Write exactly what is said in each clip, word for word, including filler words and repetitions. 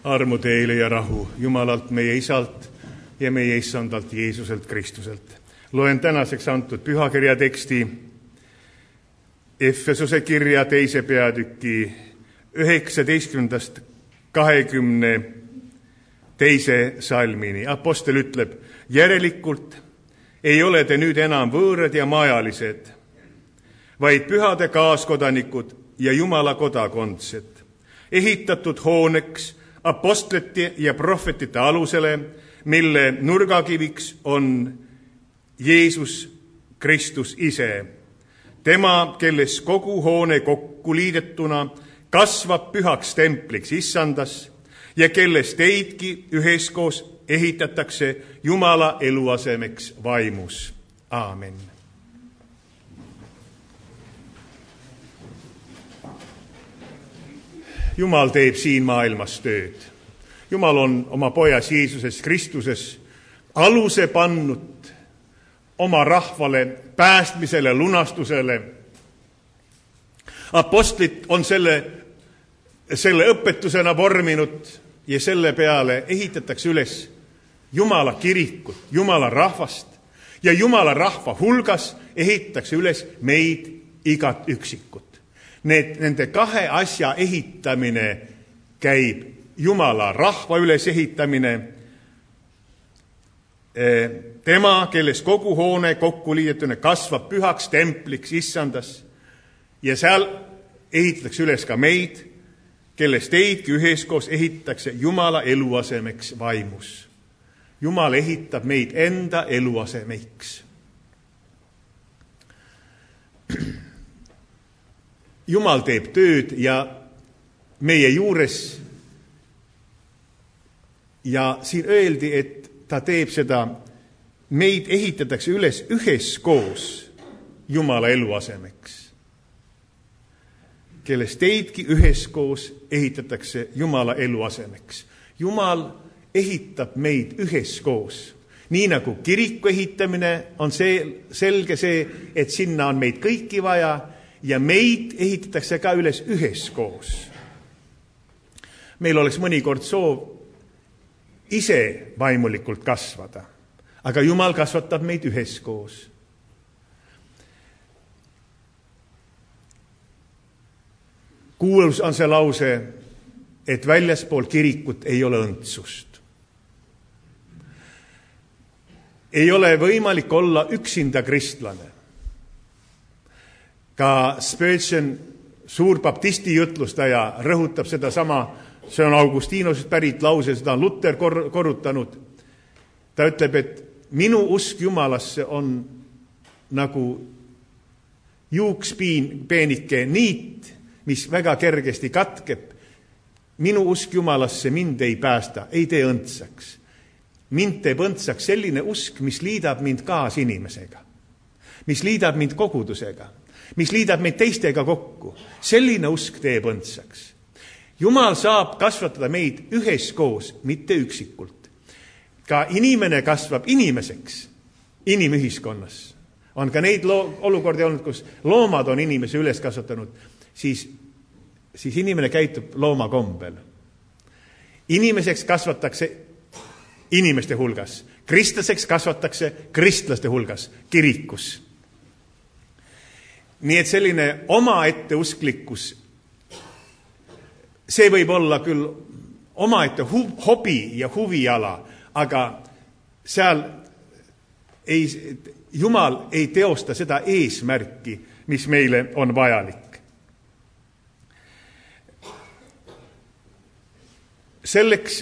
Armu teile ja rahu Jumalalt meie Isalt ja meie Issandalt Jeesuselt Kristuselt. Loen tänaseks antud pühakirja teksti Efesuse kirja teise peatüki üheksateistkümnendast kahekümne teise salmini. Apostel ütleb, järelikult ei ole te nüüd enam võõrad ja maajalised, vaid pühade kaaskodanikud ja Jumala kodakondsed, ehitatud hooneks apostlite ja prohvetite alusele, mille nurgakiviks on Jeesus Kristus ise. Tema, kelles kogu hoone kokku liidetuna kasvab pühaks templiks Issandas ja kelles teidki üheskoos ehitatakse Jumala eluasemeks vaimus. Aamen. Jumal teeb siin maailmas tööd. Jumal on oma pojas Jeesuses Kristuses aluse pannud oma rahvale päästmisele, lunastusele. Apostlid on selle, selle õpetusena vorminud ja selle peale ehitatakse üles Jumala kirikut, Jumala rahvast ja Jumala rahva hulgas ehitatakse üles meid igat üksikut. Need, nende kahe asja ehitamine käib Jumala rahva üles ehitamine. Tema, kelles kogu hoone kokku liidetuna kasvab pühaks templiks Issandas ja seal ehitatakse üles ka meid, kelles teidki üheskoos ehitatakse Jumala eluasemeks vaimus. Jumal ehitab meid enda eluasemeks. Jumal teeb tööd ja meie juures ja siin öeldi, et ta teeb seda, meid ehitatakse üles üheskoos Jumala eluasemeks, kelles teidki üheskoos ehitatakse Jumala eluasemeks. Jumal ehitab meid üheskoos. Nii nagu kiriku ehitamine on see, selge see, et sinna on meid kõiki vaja ja meid ehitatakse ka üles üheskoos. Meil oleks mõnikord soov ise vaimulikult kasvada, aga Jumal kasvatab meid üheskoos. Kuulus on see lause, et väljaspool kirikut ei ole õndsust. Ei ole võimalik olla üksinda kristlane. Ka Spurgeon, suur baptisti jutlustaja, rõhutab seda sama, see on Augustinusest pärit lause, seda on Luther kor- korrutanud. Ta ütleb, et minu usk Jumalasse on nagu juukspeenike niit, mis väga kergesti katkeb. Minu usk Jumalasse mind ei päästa, ei tee õndsaks. Mind teeb õndsaks selline usk, mis liidab mind kaasinimesega, mis liidab mind kogudusega, mis liidab meid teistega kokku. Selline usk teeb õndsaks. Jumal saab kasvatada meid üheskoos, mitte üksikult. Ka inimene kasvab inimeseks inimühiskonnas. On ka neid lo- olukordi olnud, kus loomad on inimese üles kasvatanud, siis, siis inimene käitub looma kombel. Inimeseks kasvatakse inimeste hulgas. Kristlaseks kasvatakse kristlaste hulgas, kirikus. Nii et selline omaette usklikkus, see võib olla küll omaette hu- hobi ja huviala, aga seal ei, Jumal ei teosta seda eesmärki, mis meile on vajalik. Selleks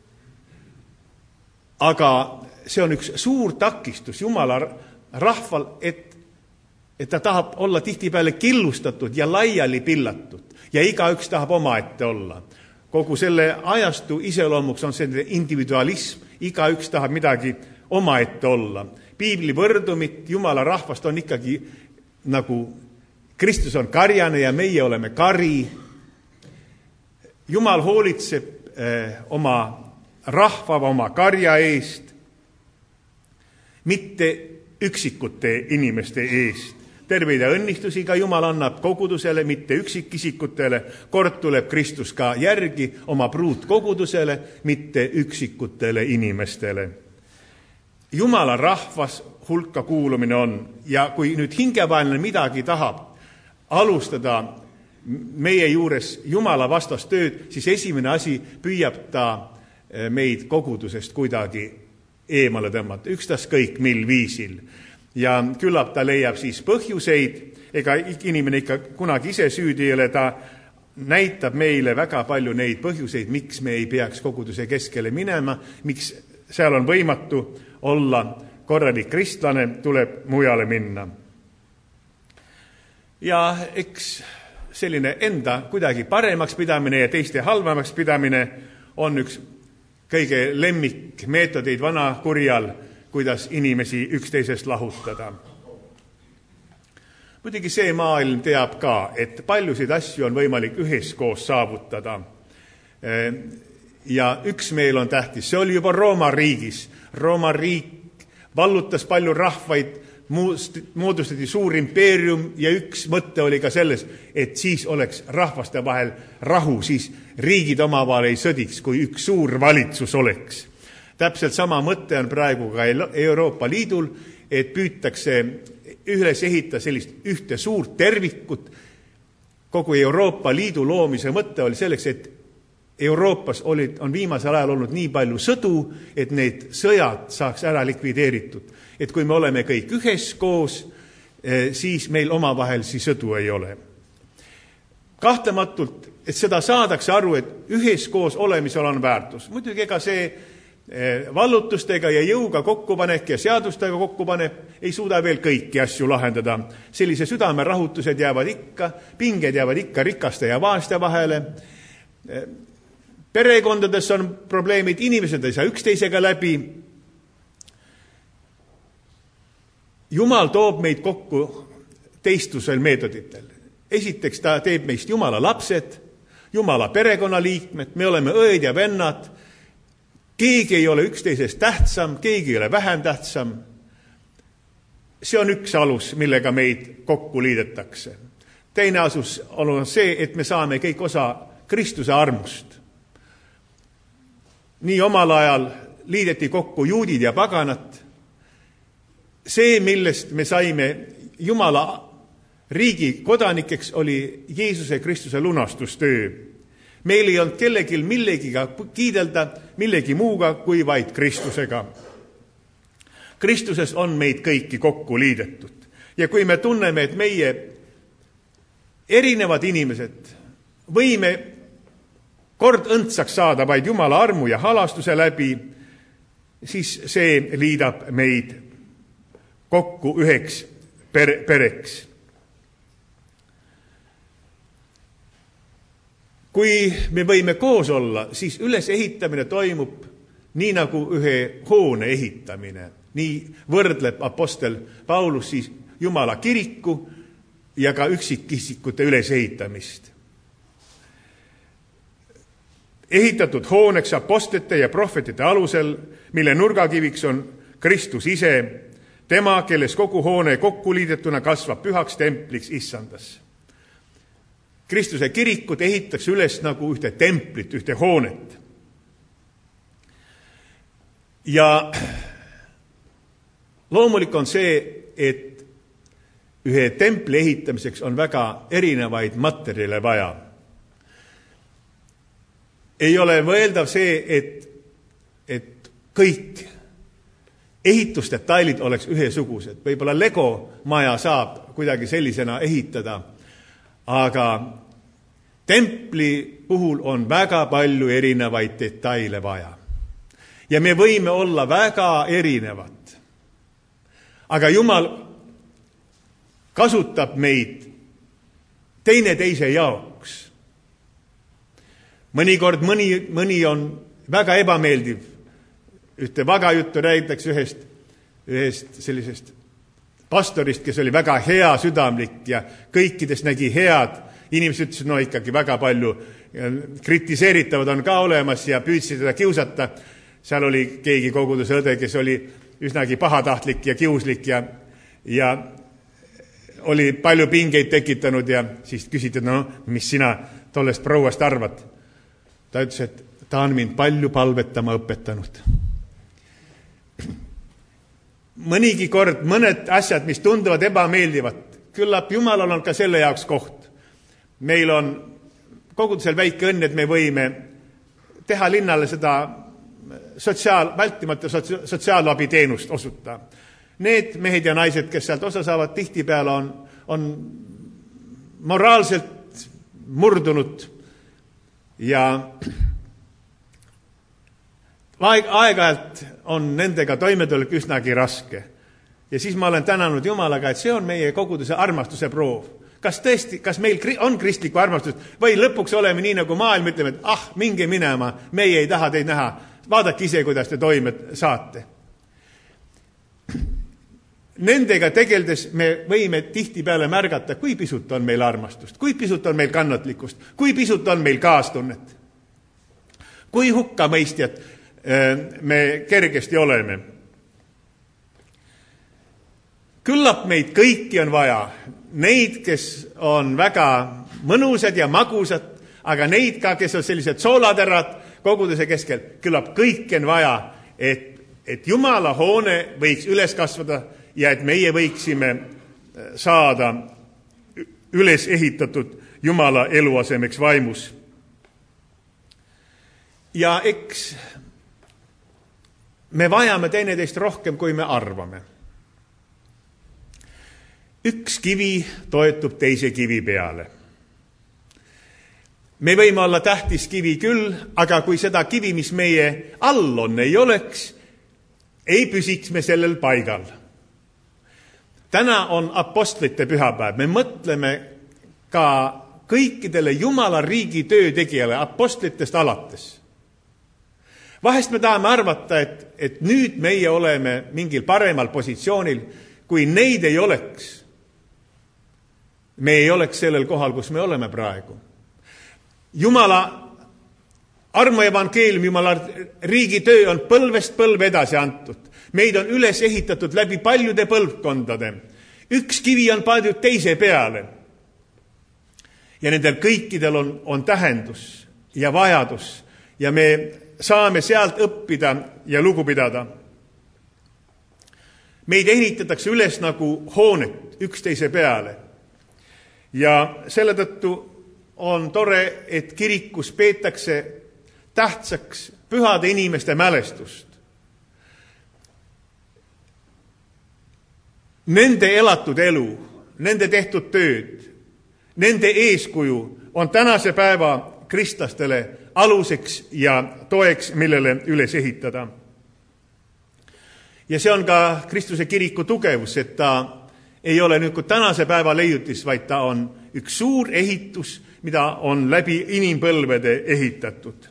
aga see on üks suur takistus Jumala rahval, et, et ta tahab olla tihtipeale killustatud ja laiali pillatud ja igaüks tahab omaette olla. Kogu selle ajastu iseloomuks on see individualism, igaüks tahab midagi omaette olla. Piibli võrdumit Jumala rahvast on ikkagi nagu Kristus on karjane ja meie oleme kari. Jumal hoolitseb eh, oma rahva, oma karja eest, mitte üksikute inimeste eest. terveid ja õnnistusi ka Jumal annab kogudusele, mitte üksikisikutele. Kord tuleb Kristus ka järgi oma pruutkogudusele, mitte üksikutele inimestele. Jumala rahvas hulka kuulumine on ja kui nüüd hingevaenlane midagi tahab alustada meie juures Jumala vastast tööd, siis esimene asi püüab ta meid kogudusest kuidagi eemale tõmmata, ükstaskõik mil viisil. Ja küllap ta leiab siis põhjuseid, ega inimene ikka kunagi ise süüdi ei ole, ta näitab meile väga palju neid põhjuseid, miks me ei peaks koguduse keskele minema, miks seal on võimatu olla korralik kristlane, tuleb mujale minna. Ja eks selline enda kuidagi paremaks pidamine ja teiste halvemaks pidamine on üks kõige lemmik meetodeid vana kurjal, kuidas inimesi üksteisest lahutada. Muidugi see maailm teab ka, et paljusid asju on võimalik üheskoos saavutada. Ja üksmeel on tähtis. See oli juba Rooma riigis. Rooma riik vallutas palju rahvaid, moodustati suur impeerium ja üks mõte oli ka selles, et siis oleks rahvaste vahel rahu, siis riigid omavahel ei sõdiks, kui üks suur valitsus oleks. Täpselt sama mõte on praegu ka Euroopa Liidul, et püütakse üles ehitada sellist ühte suurt tervikut. Kogu Euroopa Liidu loomise mõte oli selleks, et Euroopas olid, on viimasel ajal olnud nii palju sõdu, et need sõjad saaks ära likvideeritud. Et kui me oleme kõik üheskoos, siis meil omavahelisi sõdu ei ole. Kahtematult, et seda saadakse aru, et üheskoos olemisel on väärtus. Muidugi ega see vallutustega ja jõuga kokkupanek ja seadustega kokkupanek ei suuda veel kõiki asju lahendada. Sellise südame rahutused jäävad ikka, pinged jäävad ikka rikaste ja vaeste vahele. Perekondades on probleemid, inimesed ei saa üksteisega läbi. Jumal toob meid kokku teistusel meetoditel. Esiteks ta teeb meist Jumala lapsed, Jumala perekonnaliikmed, me oleme õed ja vennad. Keegi ei ole üksteisest tähtsam, keegi ei ole vähem tähtsam. See on üks alus, millega meid kokku liidetakse. Teine asus on see, et me saame kõik osa Kristuse armust. Nii omal ajal liideti kokku juudid ja paganat. See, millest me saime Jumala riigi kodanikeks, oli Jeesuse Kristuse lunastustöö. Meil ei olnud kellegil millegiga kiidelda, millegi muuga kui vaid Kristusega. Kristuses on meid kõiki kokku liidetud. Ja kui me tunneme, et meie erinevad inimesed võime kord õndsaks saada vaid Jumala armu ja halastuse läbi, siis see liidab meid kokku üheks per- pereks. Kui me võime koos olla, siis ülesehitamine toimub nii nagu ühe hoone ehitamine. Nii võrdleb apostel Paulus siis Jumala kiriku ja ka üksikisikute ülesehitamist. Ehitatud hooneks apostlite ja prohvetite alusel, mille nurgakiviks on Kristus ise, tema, kelles kogu hoone kokku liidetuna kasvab pühaks templiks issandas. Kristuse kirikut ehitakse üles nagu ühte templit, ühte hoonet. Ja loomulik on see, et ühe templi ehitamiseks on väga erinevaid materjale vaja. Ei ole mõeldav see, et, et kõik ehitusdetailid oleks ühesugused. Võib-olla Lego maja saab kuidagi sellisena ehitada, aga templi puhul on väga palju erinevaid detaile vaja. Ja me võime olla väga erinevad. Aga Jumal kasutab meid teine teise jaoks. Mõnikord mõni, mõni on väga ebameeldiv. Ühte vagajuttu räägitakse ühest, ühest sellisest pastorist, kes oli väga hea südamlik ja kõikidest nägi head. Inimesed ütlesid, no ikkagi väga palju kritiseeritavad on ka olemas ja püüdsid teda kiusata. Seal oli keegi koguduse õde, kes oli üsnagi pahatahtlik ja kiuslik ja, ja oli palju pingeid tekitanud ja siis küsiti, no mis sina tollest prouast arvad. Ta ütles, et ta on mind palju palvetama õpetanud. Mõnigi kord mõned asjad, mis tunduvad ebameeldivad, küllap Jumalal on ka selle jaoks koht. Meil on kogudusel väike õnn, et me võime teha linnale seda sotsiaal, vältimata sotsiaalabiteenust osuta. Need mehed ja naised, kes sealt osa saavad, tihtipeale on, on moraalselt murdunud ja aeg-ajalt on nendega toimetulek üsnagi raske. Ja siis ma olen tänanud Jumalaga, et see on meie koguduse armastuse proov. Kas tõesti, kas meil on kristlikku armastust või lõpuks oleme nii nagu maailm, ütleme, et ah, minge minema, meie ei taha teid näha. Vaadake ise, kuidas te toime saate. Nendega tegeldes me võime tihtipeale märgata, kui pisut on meil armastust, kui pisut on meil kannatlikkust, kui pisut on meil kaastunnet, kui hukkamõistjad me kergesti oleme. Küllap meid kõiki on vaja, neid, kes on väga mõnusad ja magusad, aga neid ka, kes on sellised soolaterad koguduse keskel, küllap kõiki on vaja, et, et Jumala hoone võiks üles kasvada ja et meie võiksime saada üles ehitatud Jumala eluasemeks vaimus. Ja eks me vajame teineteist rohkem, kui me arvame. Üks kivi toetub teise kivi peale. Me võime olla tähtis kivi küll, aga kui seda kivi, mis meie all on, ei oleks, ei püsiks me sellel paigal. Täna on apostlite pühapäev. Me mõtleme ka kõikidele Jumala riigi töötegijale apostlitest alates. Vahest me tahame arvata, et, et nüüd meie oleme mingil paremal positsioonil, kui neid ei oleks. Me ei oleks sellel kohal, kus me oleme praegu. Jumala armu evangeelium, Jumala riigi töö on põlvest põlve edasi antud. Meid on üles ehitatud läbi paljude põlvkondade. Üks kivi on pandud teise peale. Ja nendel kõikidel on, on tähendus ja vajadus. Ja me saame sealt õppida ja lugu pidada. Meid ehitatakse üles nagu hoonet üksteise peale. Ja selle tõttu on tore, et kirikus peetakse tähtsaks pühade inimeste mälestust. Nende elatud elu, nende tehtud tööd, nende eeskuju on tänase päeva kristlastele aluseks ja toeks, millele üles ehitada. Ja see on ka Kristuse kiriku tugevus, et ta ei ole nüüd kui tänase päeva leiutis, vaid ta on üks suur ehitus, mida on läbi inimpõlvede ehitatud.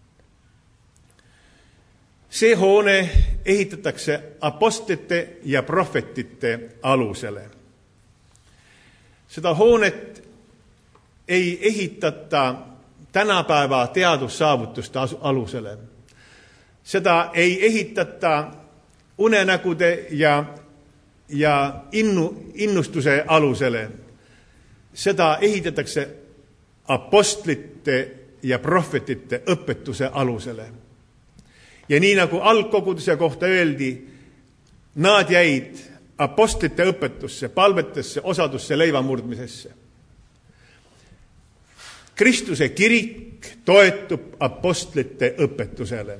See hoone ehitatakse apostlite ja prohvetite alusele. Seda hoonet ei ehitata tänapäeva teadussaavutuste alusele. Seda ei ehitata unenägude ja, ja innu, innustuse alusele. Seda ehitatakse apostlite ja prohvetite õpetuse alusele. Ja nii nagu algkoguduse kohta öeldi, nad jäid apostlite õpetusse, palvetesse, osadusse, leivamurdmisesse. Kristuse kirik toetub apostlite õpetusele.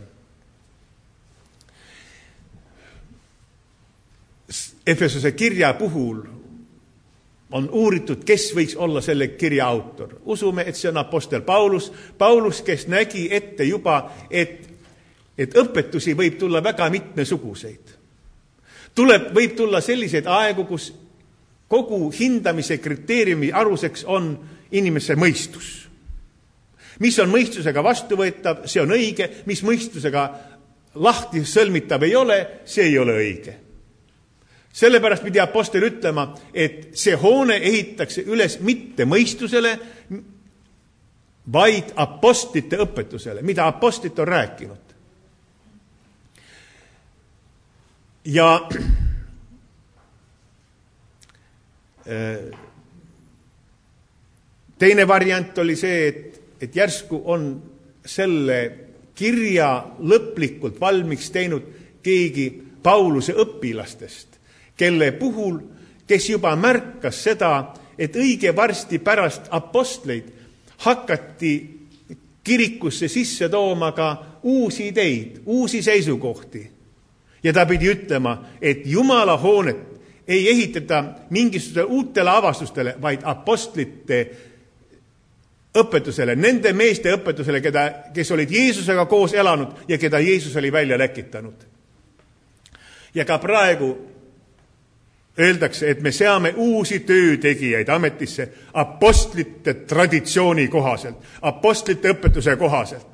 Efesose kirja puhul on uuritud, kes võiks olla selle kirja autor. Usume, et see on apostel Paulus. Paulus, kes nägi ette juba, et, et õpetusi võib tulla väga mitmesuguseid. Tuleb, võib tulla selliseid aegu, kus kogu hindamise kriteeriumi aluseks on inimese mõistus. Mis on mõistusega vastuvõetav, see on õige. Mis mõistusega lahti sõlmitav ei ole, see ei ole õige. Sellepärast pidi apostel ütlema, et see hoone ehitakse üles mitte mõistusele, vaid apostlite õpetusele, mida apostlit on rääkinud. Ja Teine variant oli see, et, et järsku on selle kirja lõplikult valmiks teinud keegi Pauluse õpilastest, kelle puhul, kes juba märkas seda, et õige varsti pärast apostleid hakati kirikusse sisse tooma ka uusi ideid, uusi seisukohti. Ja ta pidi ütlema, et Jumala hoonet ei ehitata mingisugusele uutele avastustele, vaid apostlite õpetusele, nende meeste õpetusele, keda, kes olid Jeesusega koos elanud ja keda Jeesus oli välja läkitanud. Ja ka praegu öeldakse, et me seame uusi töötegijaid ametisse apostlite traditsiooni kohaselt, apostlite õpetuse kohaselt.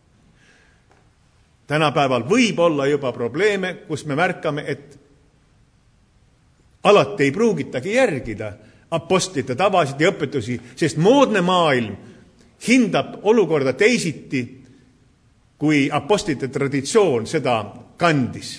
Tänapäeval võib olla juba probleeme, kus me märkame, et alati ei pruugitagi järgida apostlite tavasid ja õpetusi, sest moodne maailm hindab olukorda teisiti, kui apostlite traditsioon seda kandis.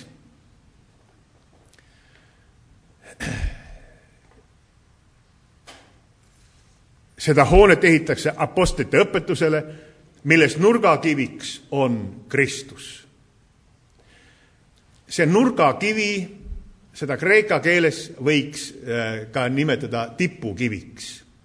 Seda hoonet ehitakse apostlite õpetusele, milles nurgakiviks on Kristus. See nurgakivi, seda kreeka keeles võiks ka nimetada tipukiviks.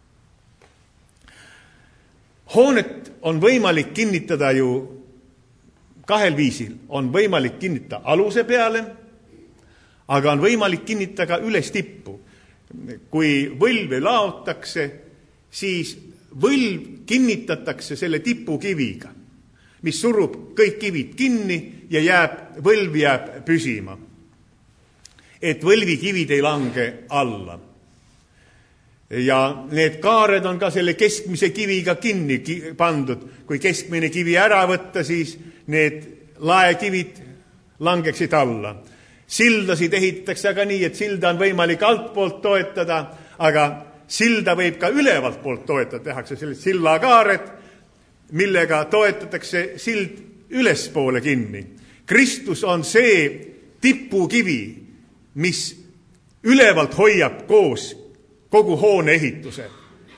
Hoonet on võimalik kinnitada ju kahel viisil. On võimalik kinnitada aluse peale, aga on võimalik kinnitada ka üles tippu. Kui võlvi laotakse, siis võlv kinnitatakse selle tipukiviga, mis surub kõik kivid kinni ja jääb, võlv jääb püsima. Et võlvikivid ei lange alla. Ja need kaared on ka selle keskmise kiviga kinni pandud. Kui keskmine kivi ära võtta, siis need laekivid langeksid alla. Sildasid ehitatakse aga nii, et silda on võimalik altpoolt toetada, aga silda võib ka ülevalt poolt toetada. Tehakse sellised sillakaared, millega toetatakse sild ülespoole kinni. Kristus on see tipukivi, mis ülevalt hoiab koos kogu hoone ehituse.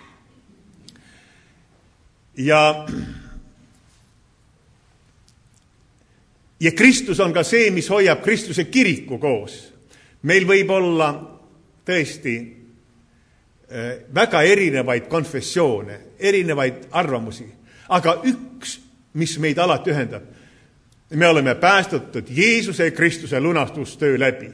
Ja, ja Kristus on ka see, mis hoiab Kristuse kiriku koos. Meil võib olla tõesti väga erinevaid konfessioone, erinevaid arvamusi, aga üks, mis meid alati ühendab, me oleme päästatud Jeesuse Kristuse lunastustöö läbi.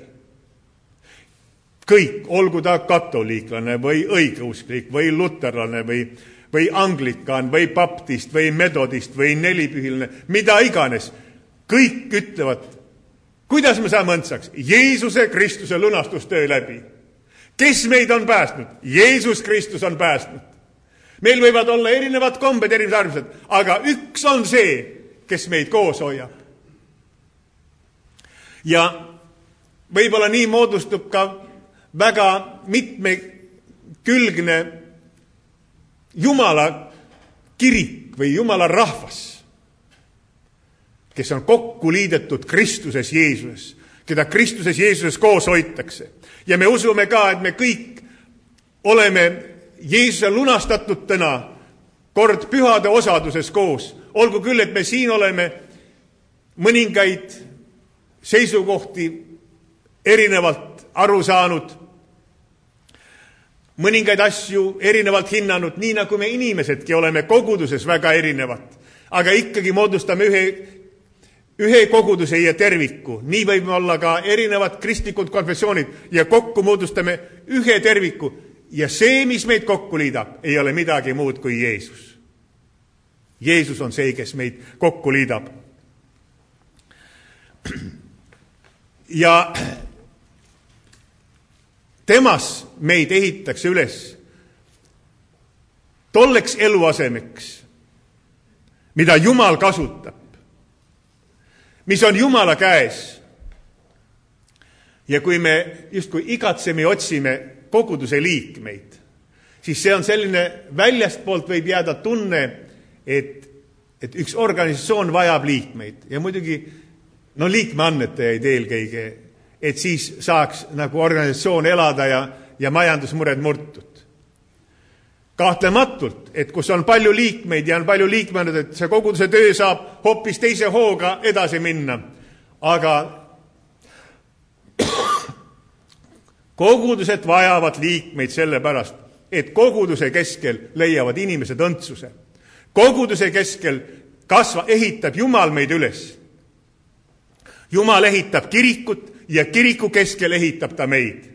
Kõik, olgu ta katoliiklane või õigeusklik või luterlane või, või anglikaan või baptist või metodist või nelipühiline, mida iganes, kõik ütlevad, kuidas me saame õndsaks? Jeesuse Kristuse lunastustöö läbi. Kes meid on päästnud? Jeesus Kristus on päästnud. Meil võivad olla erinevad kombed, erinevad arvused, aga üks on see, kes meid koos hoiab. Ja võib-olla nii moodustub ka väga mitmekülgne Jumala kirik või Jumala rahvas, kes on kokku liidetud Kristuses Jeesuses, keda Kristuses Jeesuses koos hoitakse. Ja me usume ka, et me kõik oleme Jeesuse lunastatutena kord pühade osaduses koos. Olgu küll, et me siin oleme mõningaid seisukohti erinevalt aru saanud, mõningaid asju erinevalt hinnanud, nii nagu me inimesedki oleme koguduses väga erinevad, aga ikkagi moodustame ühe, ühe koguduse ja terviku. Nii võib olla ka erinevad kristlikud konfessioonid ja kokku moodustame ühe terviku. Ja see, mis meid kokku liidab, ei ole midagi muud kui Jeesus. Jeesus on see, kes meid kokku liidab. Ja temas meid ehitakse üles tolleks eluasemeks, mida Jumal kasutab, mis on Jumala käes. Ja kui me justkui igatseme ja otsime koguduse liikmeid, siis see on selline väljastpoolt võib jääda tunne, et, et üks organisatsioon vajab liikmeid. Ja muidugi no liikmeannetajaid eelkõige, et siis saaks nagu organisatsioon elada ja, ja majandusmured murtud. Kahtlematult, et kus on palju liikmeid ja on palju liikmeid, et see koguduse töö saab hoopis teise hooga edasi minna. Aga kogudused vajavad liikmeid sellepärast, et koguduse keskel leiavad inimesed õndsuse. Koguduse keskel kasva, ehitab Jumal meid üles. Jumal ehitab kirikut ja kiriku keskel ehitab ta meid.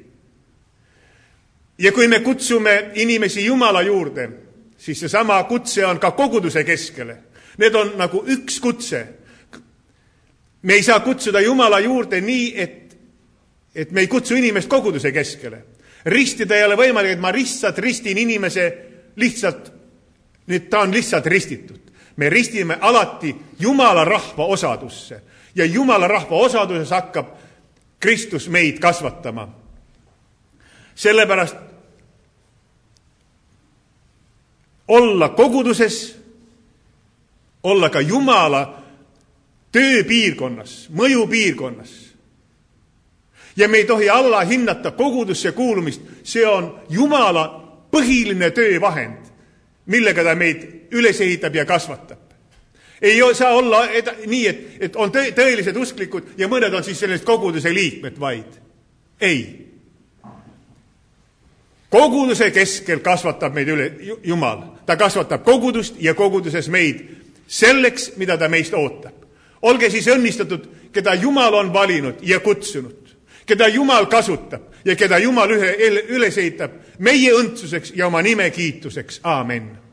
Ja kui me kutsume inimesi Jumala juurde, siis see sama kutse on ka koguduse keskele. Need on nagu üks kutse. Me ei saa kutsuda Jumala juurde nii, et, et me ei kutsu inimest koguduse keskele. Ristida ei ole võimalik, et ma lihtsalt ristin inimese lihtsalt, nüüd ta on lihtsalt ristitud. Me ristime alati Jumala rahva osadusse ja Jumala rahva osaduses hakkab Kristus meid kasvatama. Sellepärast olla koguduses, olla ka Jumala tööpiirkonnas, mõjupiirkonnas. Ja me ei tohi alla hinnata kogudusse kuulumist. See on Jumala põhiline töövahend, millega ta meid üles ehitab ja kasvatab. Ei saa olla eda, nii, et, et on tõ, tõelised usklikud ja mõned on siis sellest koguduse liikmed vaid. Ei. Koguduse keskel kasvatab meid üle Jumal. Ta kasvatab kogudust ja koguduses meid selleks, mida ta meist ootab. Olge siis õnnistatud, keda Jumal on valinud ja kutsunud, keda Jumal kasutab ja keda Jumal üle, üles ehitab meie õndsuseks ja oma nime kiituseks. Aamen.